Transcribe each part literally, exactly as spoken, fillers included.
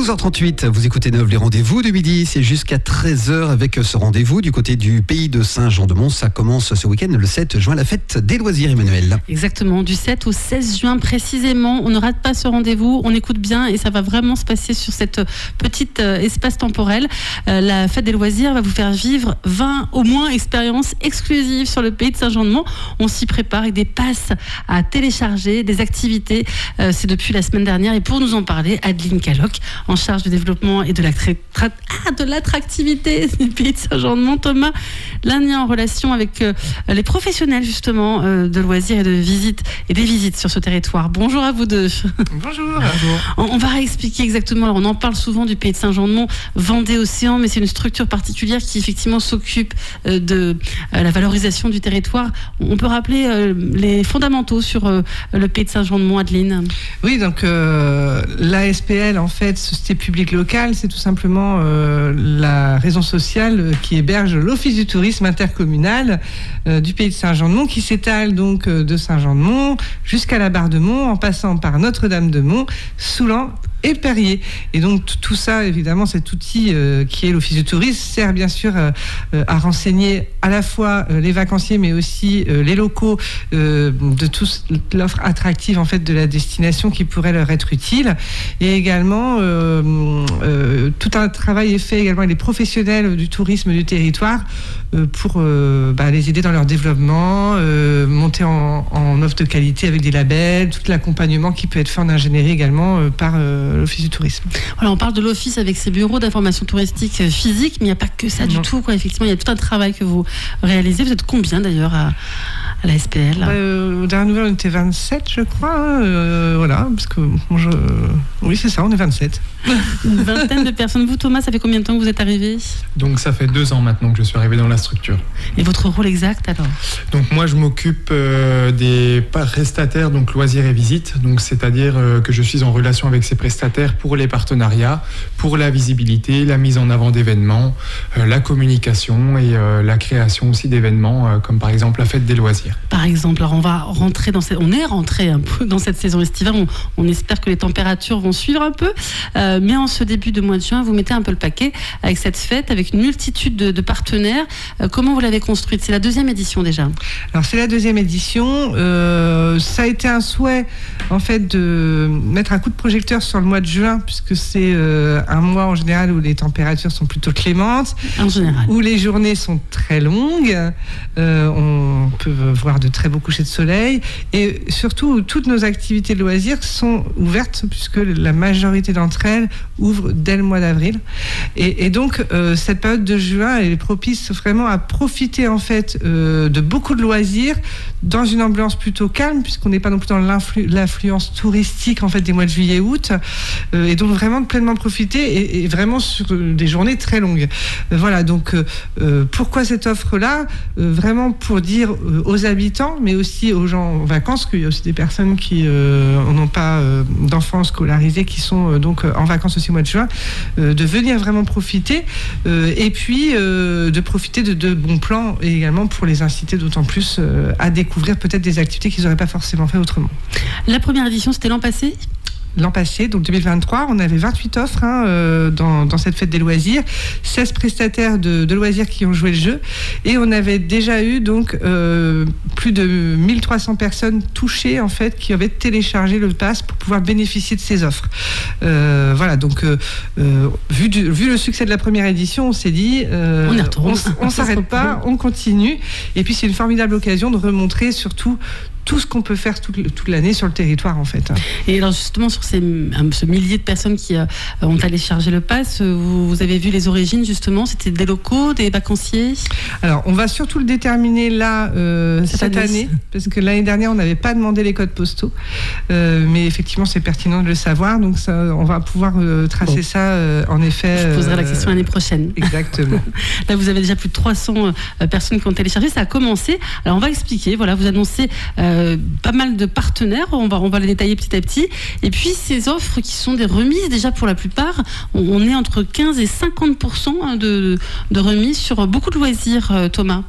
douze heures trente-huit, vous écoutez Neuve, les rendez-vous de midi, c'est jusqu'à treize heures avec ce rendez-vous du côté du pays de Saint-Jean-de-Mont. Ça commence ce week-end le sept juin, la fête des loisirs, Emmanuel. Exactement, du sept au seize juin précisément. On ne rate pas ce rendez-vous, on écoute bien et ça va vraiment se passer sur cette petite euh, espace temporel. Euh, la fête des loisirs va vous faire vivre vingt au moins expériences exclusives sur le pays de Saint-Jean-de-Mont. On s'y prépare avec des passes à télécharger, des activités. Euh, c'est depuis la semaine dernière et pour nous en parler, Adeline Caloc, en charge du développement et de, l'attra- ah, de l'attractivité du pays de Saint-Jean-de-Mont. Thomas Lagnin en relation avec euh, les professionnels justement euh, de loisirs et de visites et des visites sur ce territoire. Bonjour à vous deux. Bonjour. Bonjour. On, on va réexpliquer exactement. Alors on en parle souvent du pays de Saint-Jean-de-Mont, Vendée-Océan, mais c'est une structure particulière qui effectivement s'occupe euh, de euh, la valorisation du territoire. On peut rappeler euh, les fondamentaux sur euh, le pays de Saint-Jean-de-Mont, Adeline. Oui, donc euh, l'A S P L en fait, Société publique locale, c'est tout simplement euh, la raison sociale qui héberge l'Office du tourisme intercommunal euh, du pays de Saint-Jean-de-Mont, qui s'étale donc euh, de Saint-Jean-de-Mont jusqu'à la Barre de Mont, en passant par Notre-Dame-de-Mont, Soulan et Perrier. Et donc t- tout ça, évidemment, cet outil euh, qui est l'Office du tourisme sert bien sûr euh, euh, à renseigner à la fois euh, les vacanciers, mais aussi euh, les locaux euh, de toute l'offre attractive en fait de la destination qui pourrait leur être utile. Et également, euh, euh, tout un travail est fait également avec les professionnels du tourisme du territoire euh, pour euh, bah, les aider dans leur développement, euh, monter en, en offre de qualité avec des labels, tout l'accompagnement qui peut être fait en ingénierie également euh, par euh, l'Office du tourisme. Voilà, on parle de l'Office avec ses bureaux d'information touristique physique, mais il n'y a pas que ça du non. tout, quoi. Effectivement, il y a tout un travail que vous réalisez. Vous êtes combien d'ailleurs à, à la S P L? euh, Aux dernières nouvelles, on était vingt-sept, je crois. Hein, euh, voilà, parce que bon, je... oui, c'est ça, on est vingt-sept. Une vingtaine de personnes. Vous, Thomas, ça fait combien de temps que vous êtes arrivé? Donc ça fait deux ans maintenant que je suis arrivé dans la structure. Et votre rôle exact alors? Donc moi je m'occupe euh, des prestataires, donc loisirs et visites, donc c'est-à-dire euh, que je suis en relation avec ces prestataires pour les partenariats, pour la visibilité, la mise en avant d'événements, euh, la communication et euh, la création aussi d'événements euh, comme par exemple la fête des loisirs. Par exemple, alors on va rentrer dans cette, on est rentré un peu dans cette saison estivale. On, on espère que les températures vont suivre un peu, euh, mais en ce début de mois de juin, vous mettez un peu le paquet avec cette fête, avec une multitude de, de partenaires. Euh, comment vous l'avez construite? C'est la deuxième édition déjà. Alors c'est la deuxième édition. Euh, ça a été un souhait en fait de mettre un coup de projecteur sur le mois de juin, puisque c'est euh, un mois en général où les températures sont plutôt clémentes, En général. où les journées sont très longues, euh, on peut voir de très beaux couchers de soleil, et surtout où toutes nos activités de loisirs sont ouvertes, puisque la majorité d'entre elles ouvrent dès le mois d'avril. Et, et donc euh, cette période de juin elle est propice vraiment à profiter en fait euh, de beaucoup de loisirs dans une ambiance plutôt calme, puisqu'on n'est pas non plus dans l'influ- l'affluence touristique en fait des mois de juillet août, euh, et donc vraiment de pleinement profiter et, et vraiment sur des journées très longues. Euh, voilà, donc euh, pourquoi cette offre-là? euh, Vraiment pour dire euh, aux habitants, mais aussi aux gens en vacances, qu'il y a aussi des personnes qui euh, n'ont pas euh, d'enfants scolarisés, qui sont euh, donc euh, en vacances aussi au mois de juin, euh, de venir vraiment profiter, euh, et puis euh, de profiter de, de bons plans, et également pour les inciter d'autant plus euh, à découvrir peut-être des activités qu'ils n'auraient pas forcément fait autrement. La première édition, c'était l'an passé? L'an passé, donc deux mille vingt-trois, on avait vingt-huit offres hein, euh, dans, dans cette fête des loisirs, seize prestataires de, de loisirs qui ont joué le jeu, et on avait déjà eu donc euh, plus de mille trois cents personnes touchées en fait, qui avaient téléchargé le pass pour pouvoir bénéficier de ces offres. Euh, voilà, donc euh, euh, vu, du, vu le succès de la première édition, on s'est dit, euh, on y retourne. on, on s'arrête pas, on continue, et puis c'est une formidable occasion de remontrer surtout tout ce qu'on peut faire toute, toute l'année sur le territoire en fait. Et alors justement sur ces, ce millier de personnes qui euh, ont téléchargé le pass, vous, vous avez vu les origines justement, c'était des locaux, des vacanciers? Alors on va surtout le déterminer là euh, cette, cette année. année, parce que l'année dernière on n'avait pas demandé les codes postaux, euh, mais effectivement c'est pertinent de le savoir, donc ça, on va pouvoir euh, tracer bon. ça euh, en effet. Je poserai euh, la question l'année prochaine. Exactement. Là vous avez déjà plus de trois cents euh, personnes qui ont téléchargé, ça a commencé. Alors on va expliquer, voilà, vous annoncez euh, Euh, pas mal de partenaires, on va, on va les détailler petit à petit. Et puis ces offres qui sont des remises, déjà pour la plupart, on, on est entre quinze et cinquante pour cent de, de remises sur beaucoup de loisirs, Thomas.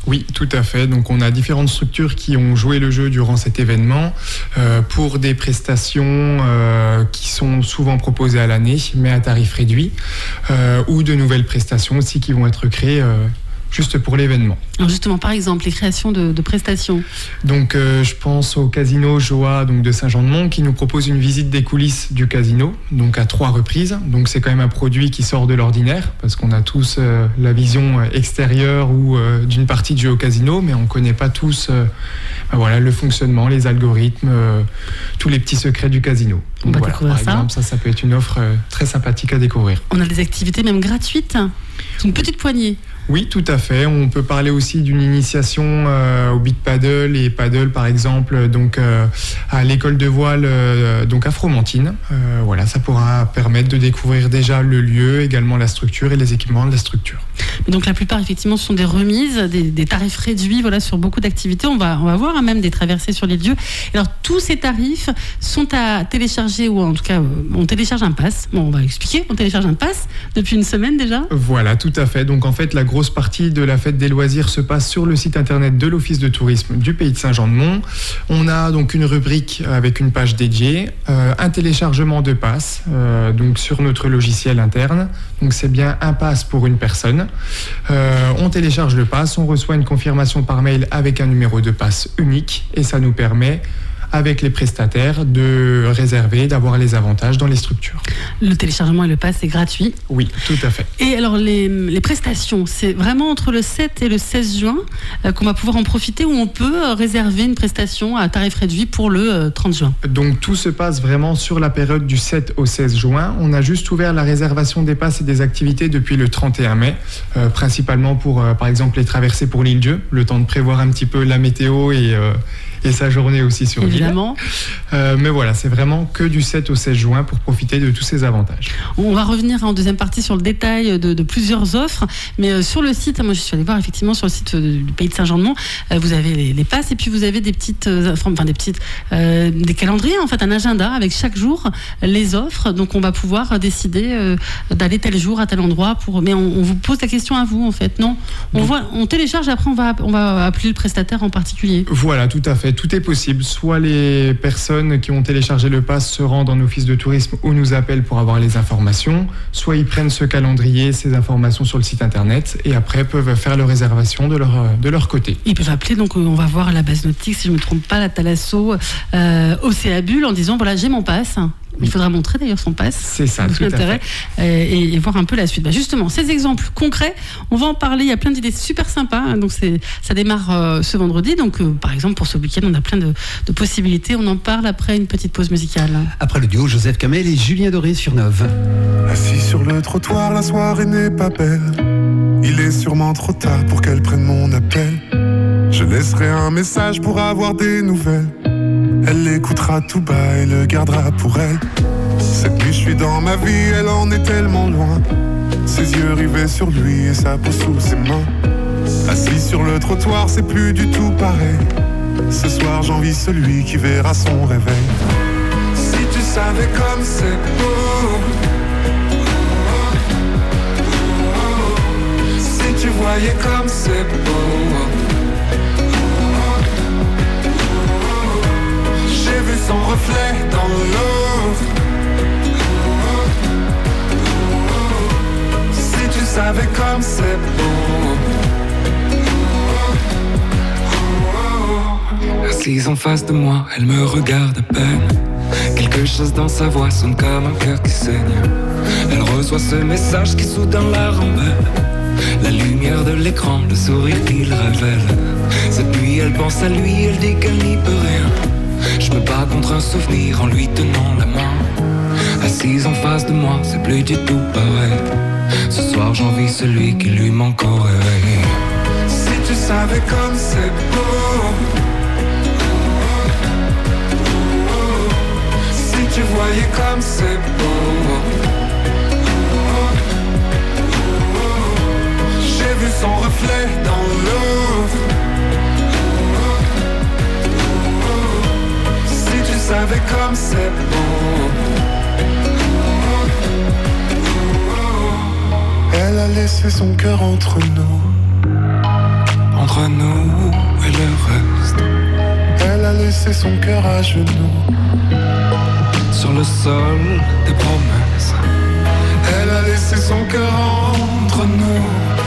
Oui, tout à fait. Donc on a différentes structures qui ont joué le jeu durant cet événement euh, pour des prestations euh, qui sont souvent proposées à l'année, mais à tarif réduit, euh, ou de nouvelles prestations aussi qui vont être créées euh, juste pour l'événement. Alors justement, par exemple, les créations de, de prestations. Donc, euh, je pense au casino Joa donc de Saint-Jean-de-Mont qui nous propose une visite des coulisses du casino, donc à trois reprises. Donc, c'est quand même un produit qui sort de l'ordinaire parce qu'on a tous euh, la vision extérieure ou euh, d'une partie de jeu au casino, mais on ne connaît pas tous euh, ben voilà, le fonctionnement, les algorithmes, euh, tous les petits secrets du casino. On Donc, va voilà, découvrir par ça. exemple, ça, ça peut être une offre euh, très sympathique à découvrir. On a des activités même gratuites. C'est une petite poignée. Oui, tout à fait. On peut parler aussi d'une initiation euh, au beat paddle et paddle, par exemple, donc euh, à l'école de voile, euh, donc à Fromentine. Euh, voilà, ça pourra permettre de découvrir déjà le lieu, également la structure et les équipements de la structure. Mais donc la plupart, effectivement, ce sont des remises, des, des tarifs réduits, voilà, sur beaucoup d'activités. On va, on va voir hein, même des traversées sur les lieux. Alors tous ces tarifs sont à télécharger, ou en tout cas, on télécharge un pass. Bon, on va expliquer. On télécharge un pass depuis une semaine déjà. Voilà, tout à fait. Donc en fait, la grosse partie de la fête des loisirs se passe sur le site internet de l'Office de tourisme du Pays de Saint-Jean-de-Mont. On a donc une rubrique avec une page dédiée, euh, un téléchargement de pass, euh, donc sur notre logiciel interne. Donc c'est bien un pass pour une personne. Euh, on télécharge le pass, on reçoit une confirmation par mail avec un numéro de pass unique et ça nous permet, avec les prestataires, de réserver, d'avoir les avantages dans les structures. Le téléchargement et le pass est gratuit. Oui, tout à fait. Et alors les, les prestations, c'est vraiment entre le sept et le seize juin euh, qu'on va pouvoir en profiter, où on peut euh, réserver une prestation à tarif réduit pour le euh, trente juin. Donc tout se passe vraiment sur la période du sept au seize juin. On a juste ouvert la réservation des passes et des activités depuis le trente et un mai, euh, principalement pour, euh, par exemple, les traversées pour l'île-Dieu, le temps de prévoir un petit peu la météo et... Euh, et sa journée aussi sur l'île. Évidemment. Euh, mais voilà, c'est vraiment que du sept au seize juin pour profiter de tous ces avantages. On va revenir en deuxième partie sur le détail de, de plusieurs offres, mais euh, sur le site, moi je suis allée voir effectivement sur le site du Pays de Saint-Jean-de-Mont, euh, vous avez les, les passes et puis vous avez des petites, euh, enfin des petites, euh, des calendriers en fait, un agenda avec chaque jour les offres. Donc on va pouvoir décider euh, d'aller tel jour à tel endroit pour. Mais on, on vous pose la question à vous en fait, non ? On Donc, voit, on télécharge et après on va, on va appeler le prestataire en particulier. Voilà, tout à fait. Tout est possible. Soit les personnes qui ont téléchargé le pass se rendent en office de tourisme ou nous appellent pour avoir les informations, soit ils prennent ce calendrier, ces informations sur le site internet et après peuvent faire leur réservation de leur, de leur côté. Ils peuvent appeler, donc on va voir à la base nautique, si je ne me trompe pas, la Thalasso, euh, Océabule, en disant voilà, j'ai mon pass. Il faudra montrer d'ailleurs son pass. C'est ça, tout l'intérêt, à fait. Et, et voir un peu la suite. Bah justement, ces exemples concrets, on va en parler. Il y a plein d'idées super sympas. Donc c'est, ça démarre euh, ce vendredi. Donc euh, par exemple, pour ce week-end, on a plein de, de possibilités. On en parle après une petite pause musicale. Après le duo Joseph Kamel et Julien Doré sur Neuve. Assis sur le trottoir, la soirée n'est pas belle. Il est sûrement trop tard pour qu'elle prenne mon appel. Je laisserai un message pour avoir des nouvelles. Elle l'écoutera tout bas et le gardera pour elle. Cette nuit je suis dans ma vie, elle en est tellement loin. Ses yeux rivés sur lui et sa peau sous ses mains. Assis sur le trottoir, c'est plus du tout pareil. Ce soir j'envie celui qui verra son réveil. Si tu savais comme c'est beau, si tu voyais comme c'est beau. J'ai vu son reflet dans l'eau. Si tu savais comme c'est beau. Assise en face de moi, elle me regarde à peine. Quelque chose dans sa voix sonne comme un cœur qui saigne. Elle reçoit ce message qui soudain la rembelle. La lumière de l'écran, le sourire qu'il révèle. Cette nuit elle pense à lui, elle dit qu'elle n'y peut rien. Je me bats contre un souvenir en lui tenant la main. Assise en face de moi, c'est plus du tout pareil. Ce soir j'envie celui qui lui manque au réveil. Si tu savais comme c'est beau. Si tu voyais comme c'est beau. J'ai vu son reflet dans l'eau. Si tu savais comme c'est beau. Elle a laissé son cœur entre nous. entre nous et le reste. Elle a laissé son cœur à genoux sur le sol des promesses. Elle a laissé son cœur entre nous.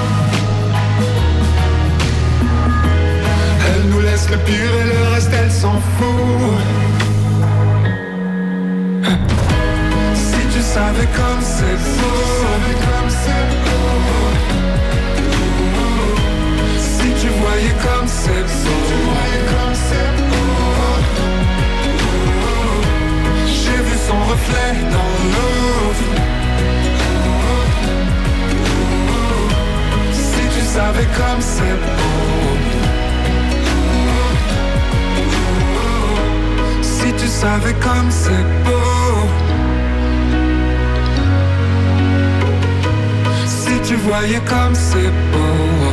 Elle nous laisse le pire et le reste elle s'en fout. Si tu savais comme c'est beau, si tu voyais comme c'est beau, j'ai vu son reflet dans l'eau. Si tu savais comme c'est beau, si tu savais comme c'est beau, si tu voyais comme c'est beau.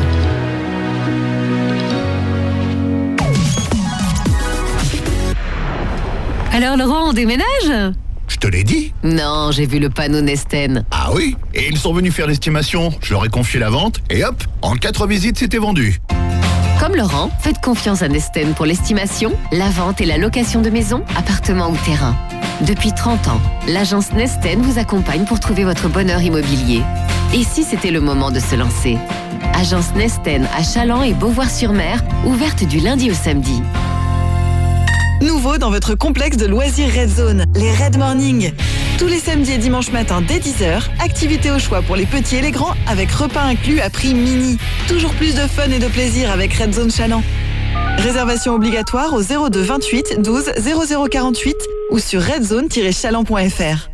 Alors Laurent, on déménage ? Je te l'ai dit. Non, j'ai vu le panneau Nesten. Ah oui, et ils sont venus faire l'estimation. Je leur ai confié la vente et hop, en quatre visites, c'était vendu. Comme Laurent, faites confiance à Nesten pour l'estimation, la vente et la location de maisons, appartements ou terrains. Depuis trente ans, l'agence Nesten vous accompagne pour trouver votre bonheur immobilier. Et si c'était le moment de se lancer ? Agence Nesten à Chaland et Beauvoir-sur-Mer, ouverte du lundi au samedi. Nouveau dans votre complexe de loisirs Red Zone, les Red Morning. Tous les samedis et dimanches matin dès dix heures, activités au choix pour les petits et les grands avec repas inclus à prix mini. Toujours plus de fun et de plaisir avec Red Zone Chaland. Réservation obligatoire au zéro deux vingt-huit douze zéro zéro quarante-huit ou sur redzone tiret chaland point f r.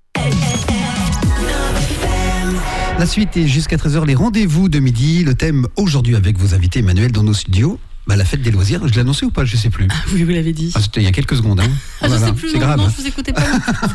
La suite est jusqu'à treize heures, les rendez-vous de midi. Le thème aujourd'hui avec vos invités Emmanuel dans nos studios. Bah, la fête des loisirs, je l'ai annoncé ou pas? Je sais plus. Ah, oui, vous l'avez dit. Ah, c'était il y a quelques secondes. Hein. Ah, je voilà, sais plus, c'est non, grave. non, je vous écoutais pas.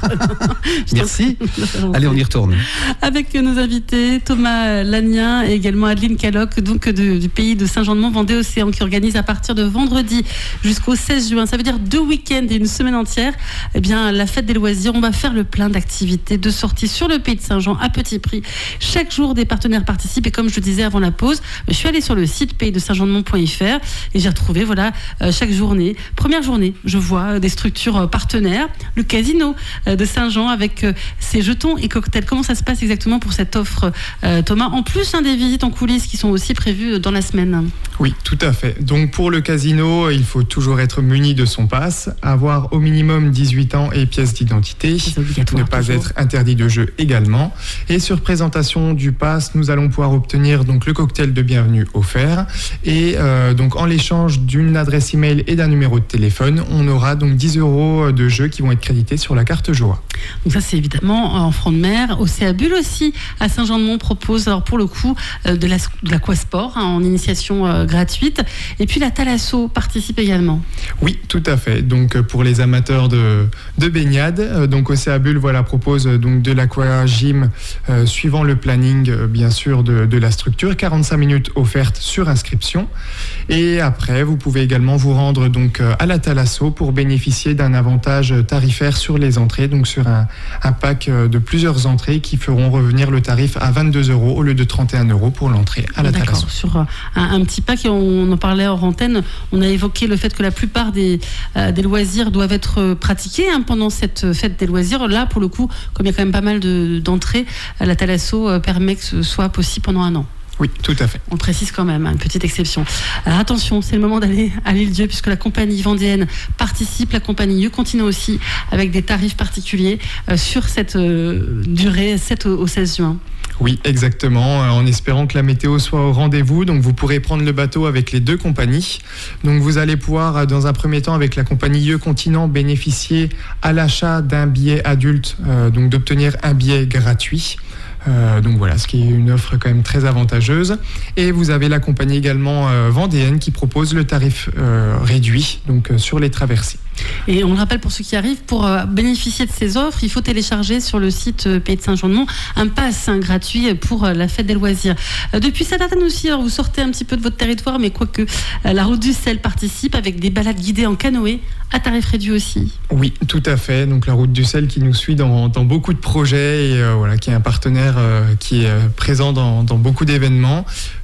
Merci. Allez, on y retourne. Avec nos invités, Thomas Lanien et également Adeline Caloc, donc de, du pays de Saint-Jean-de-Mont-Vendée-Océan, qui organise à partir de vendredi jusqu'au seize juin. Ça veut dire deux week-ends et une semaine entière. Eh bien, la fête des loisirs, on va faire le plein d'activités, de sorties sur le pays de Saint-Jean à petit prix. Chaque jour, des partenaires participent et comme je le disais avant la pause, je suis allée sur le site pays de saint jean de mont point f r et j'ai retrouvé, voilà, Euh, chaque journée. Première journée, je vois euh, des structures euh, partenaires, le casino euh, de Saint-Jean avec euh, ses jetons et cocktails. Comment ça se passe exactement pour cette offre, euh, Thomas? En plus, hein, des visites en coulisses qui sont aussi prévues dans la semaine. Oui, tout à fait. Donc pour le casino, il faut toujours être muni de son pass, avoir au minimum dix-huit ans et pièce d'identité, ne pas toujours être interdit de jeu également. Et sur présentation du pass, nous allons pouvoir obtenir donc le cocktail de bienvenue offert. Et euh, donc en l'échange d'une adresse email et d'un numéro de téléphone, on aura donc dix euros de jeux qui vont être crédités sur la carte Joie. Donc ça, c'est évidemment en front de mer. Océa Bulle aussi, à Saint-Jean-de-Mont, propose alors pour le coup euh, de, la, de l'aquasport hein, en initiation euh, gratuite. Et puis la Thalasso participe également. Oui, tout à fait. Donc pour les amateurs de, de baignade, euh, donc Océa Bulle voilà, propose euh, donc de l'aquagym euh, suivant le planning euh, bien sûr de, de la structure, quarante-cinq minutes offertes sur inscription. Et après, vous pouvez également vous rendre donc à la Thalasso pour bénéficier d'un avantage tarifaire sur les entrées, donc sur un, un pack de plusieurs entrées qui feront revenir le tarif à vingt-deux euros au lieu de trente et un euros pour l'entrée à la D'accord, Thalasso. sur un, un petit pack, et on en parlait hors antenne, on a évoqué le fait que la plupart des, euh, des loisirs doivent être pratiqués hein, pendant cette fête des loisirs. Là, pour le coup, comme il y a quand même pas mal de, d'entrées, la Thalasso euh, permet que ce soit possible pendant un an. Oui, tout à fait. On le précise quand même, hein, une petite exception. Alors attention, c'est le moment d'aller à l'île-Dieu puisque la compagnie vendéenne participe, la compagnie You Continent aussi, avec des tarifs particuliers euh, sur cette euh, durée sept au seize juin. Oui, exactement, en espérant que la météo soit au rendez-vous. Donc vous pourrez prendre le bateau avec les deux compagnies. Donc vous allez pouvoir, dans un premier temps, avec la compagnie You Continent, bénéficier à l'achat d'un billet adulte, euh, donc d'obtenir un billet gratuit. Euh, donc voilà, ce qui est une offre quand même très avantageuse. Et vous avez la compagnie également euh, vendéenne qui propose le tarif euh, réduit donc euh, sur les traversées. Et on le rappelle pour ceux qui arrivent, pour euh, bénéficier de ces offres, il faut télécharger sur le site euh, Pays de Saint-Jean-de-Mont un pass hein, gratuit pour euh, la fête des loisirs. Euh, depuis Saint-Artane aussi, alors vous sortez un petit peu de votre territoire, mais quoique euh, la route du sel participe avec des balades guidées en canoë à tarif réduit aussi. Oui, tout à fait. Donc la route du sel qui nous suit dans, dans beaucoup de projets et euh, voilà, qui est un partenaire euh, qui est présent dans, dans beaucoup d'événements.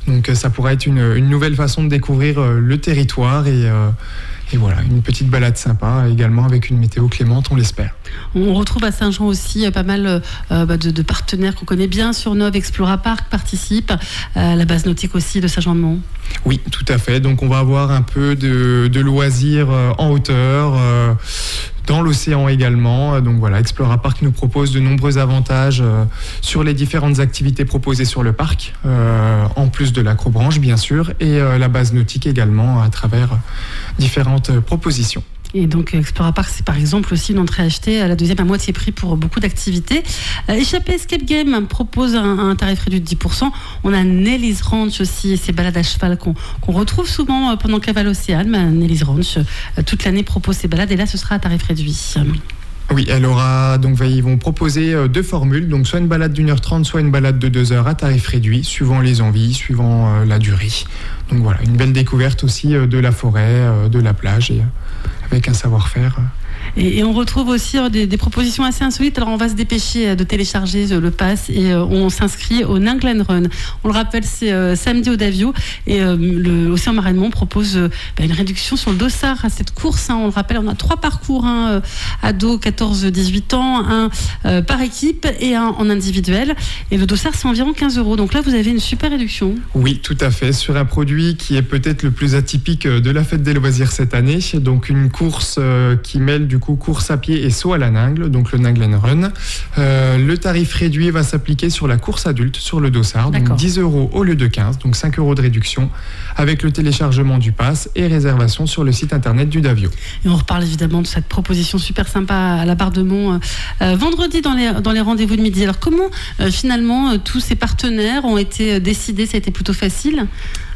Donc ça pourrait être une, une nouvelle façon de découvrir le territoire et, euh, et voilà, une petite balade sympa également avec une météo clémente, on l'espère. On retrouve à Saint-Jean aussi pas mal euh, de, de partenaires qu'on connaît bien. Surnov, Explora Park participe, euh, la base nautique aussi de Saint-Jean-de-Mont. Oui, tout à fait. Donc on va avoir un peu de, de loisirs en hauteur, euh, dans l'océan également. Donc voilà, Explora Park nous propose de nombreux avantages euh, sur les différentes activités proposées sur le parc, euh, en plus de l'acrobranche bien sûr, et euh, la base nautique également à travers différentes euh, propositions. Et donc Explora Park, c'est par exemple aussi une entrée achetée à la deuxième à moitié prix pour beaucoup d'activités. Euh, Échappée Escape Game propose un, un tarif réduit de dix pour cent. On a Nelly's Ranch aussi, et ces balades à cheval qu'on, qu'on retrouve souvent pendant Cavale Océane. Mais Nelly's Ranch, euh, toute l'année, propose ces balades et là, ce sera à tarif réduit. Oui, elle aura, donc ils vont proposer deux formules, donc soit une balade d'une heure trente, soit une balade de deux heures à tarif réduit, suivant les envies, suivant euh, la durée. Donc voilà, une belle découverte aussi euh, de la forêt, euh, de la plage, et euh, avec un savoir-faire. Euh. Et, et on retrouve aussi euh, des, des propositions assez insolites. Alors on va se dépêcher euh, de télécharger euh, le pass et euh, on s'inscrit au Ninglen Run. On le rappelle, c'est euh, samedi au Davio et euh, le Océan Marais-de-Mont propose euh, bah, une réduction sur le dossard à cette course. Hein. On le rappelle, on a trois parcours, hein, euh, ados quatorze dix-huit ans, un euh, par équipe et un en individuel. Et le dossard, c'est environ quinze euros. Donc là, vous avez une super réduction. Oui, tout à fait. Sur un produit qui est peut-être le plus atypique de la fête des loisirs cette année. Donc une course euh, qui mêle du coup course à pied et saut à la Ningle, donc le Ninglen Run. Euh, le tarif réduit va s'appliquer sur la course adulte, sur le dossard, donc D'accord. dix euros au lieu de quinze, donc cinq euros de réduction, avec le téléchargement du pass et réservation sur le site internet du Davio. Et on reparle évidemment de cette proposition super sympa à la Barre-de-Mont euh, vendredi dans les, dans les rendez-vous de midi. Alors comment euh, finalement euh, tous ces partenaires ont été décidés? Ça a été plutôt facile?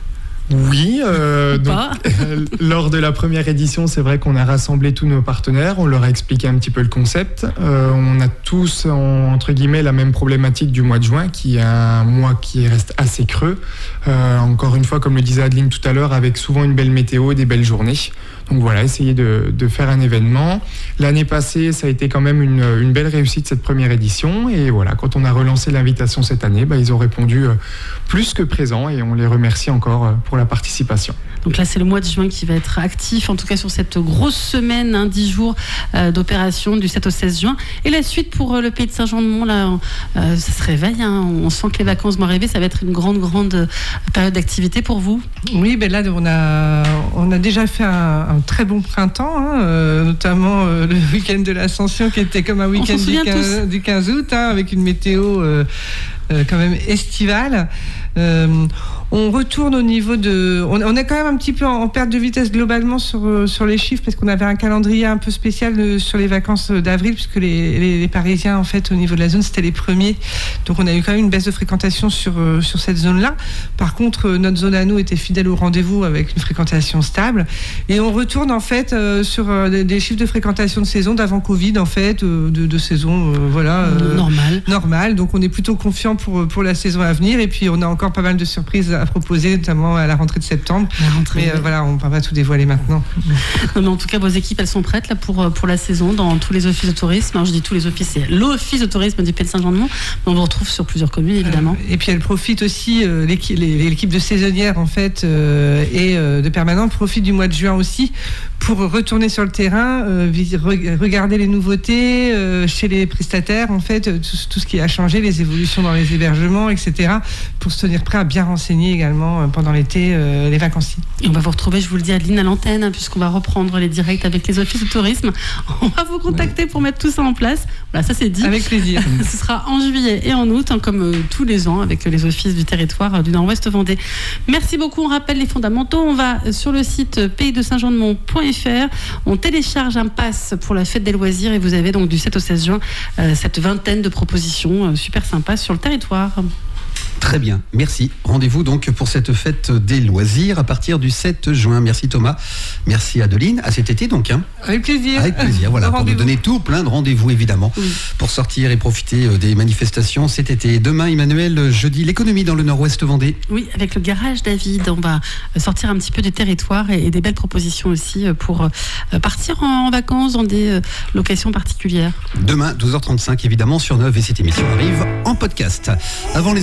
Oui, euh, donc, euh, lors de la première édition, c'est vrai qu'on a rassemblé tous nos partenaires, on leur a expliqué un petit peu le concept. Euh, on a tous, en, entre guillemets, la même problématique du mois de juin, qui est un mois qui reste assez creux. Euh, encore une fois, comme le disait Adeline tout à l'heure, avec souvent une belle météo et des belles journées. Donc voilà, essayer de, de faire un événement. L'année passée, ça a été quand même une, une belle réussite, cette première édition. Et voilà, quand on a relancé l'invitation cette année, bah, ils ont répondu euh, plus que présent et on les remercie encore euh, pour la participation. Donc là, c'est le mois de juin qui va être actif, en tout cas sur cette grosse semaine, hein, dix jours euh, d'opération du sept au seize juin. Et la suite pour euh, le pays de Saint-Jean-de-Mont, là, euh, ça se réveille. Hein, on sent que les vacances vont arriver. Ça va être une grande, grande euh, période d'activité pour vous. Oui, ben là, on a, on a déjà fait un, un très bon printemps, hein, euh, notamment euh, le week-end de l'Ascension qui était comme un week-end du quinze, du quinze août, hein, avec une météo euh, euh, quand même estivale. Euh, on retourne au niveau de... On, on est quand même un petit peu en, en perte de vitesse globalement sur, euh, sur les chiffres parce qu'on avait un calendrier un peu spécial euh, sur les vacances d'avril puisque les, les, les Parisiens, en fait, au niveau de la zone, c'était les premiers. Donc on a eu quand même une baisse de fréquentation sur, euh, sur cette zone-là. Par contre, euh, notre zone à nous était fidèle au rendez-vous avec une fréquentation stable. Et on retourne, en fait, euh, sur euh, des, des chiffres de fréquentation de saison d'avant Covid, en fait, euh, de, de saison, euh, voilà... Euh, normal. Normal. Donc on est plutôt confiant pour, pour la saison à venir. Et puis on a encore pas mal de surprises à proposer, notamment à la rentrée de septembre. La rentrée, mais euh, oui. voilà, on ne va pas tout dévoiler maintenant. Non, mais en tout cas, vos équipes, elles sont prêtes là, pour, pour la saison dans tous les offices de tourisme. Alors, je dis tous les offices, c'est l'office de tourisme du Pays de Saint-Jean-de-Mont. Mais on vous retrouve sur plusieurs communes, évidemment. Euh, et puis elle profite aussi, euh, l'équipe, l'équipe de saisonnières en fait, euh, et euh, de permanents profite du mois de juin aussi pour retourner sur le terrain, euh, re- regarder les nouveautés euh, chez les prestataires, en fait, tout, tout ce qui a changé, les évolutions dans les hébergements, et cetera, pour se tenir prêt à bien renseigner également euh, pendant l'été euh, les vacanciers. Et on va vous retrouver, je vous le dis, Adeline, à l'antenne, hein, puisqu'on va reprendre les directs avec les offices de tourisme. On va vous contacter pour mettre tout ça en place. Voilà, ça c'est dit. Avec plaisir. Ce sera en juillet et en août, hein, comme euh, tous les ans, avec les offices du territoire euh, du Nord-Ouest Vendée. Merci beaucoup. On rappelle les fondamentaux. On va sur le site pays de saint jean de mont point f r. On télécharge un pass pour la fête des loisirs et vous avez donc du sept au seize juin euh, cette vingtaine de propositions euh, super sympas sur le territoire. Très bien, merci. Rendez-vous donc pour cette fête des loisirs à partir du sept juin. Merci Thomas, merci Adeline. À cet été donc. Hein. Avec plaisir. Avec plaisir, voilà, pour nous donner tout plein de rendez-vous évidemment, oui. Pour sortir et profiter des manifestations cet été. Demain, Emmanuel, jeudi, l'économie dans le Nord-Ouest Vendée. Oui, avec le garage David, on va sortir un petit peu du territoire et des belles propositions aussi pour partir en vacances dans des locations particulières. Demain, douze heures trente-cinq évidemment sur Neuve et cette émission arrive en podcast. Avant les infos de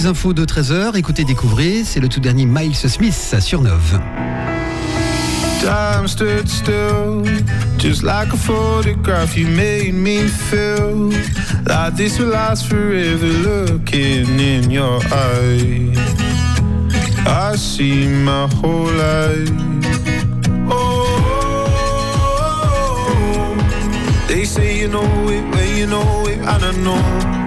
de treize heures. Écoutez, découvrez, c'est le tout dernier Miles Smith sur Nove. Time stood still, just like a photograph. You made me feel like this will last forever. Looking in your eyes, I see my whole life. Oh, they say you know it when you know it, I don't know.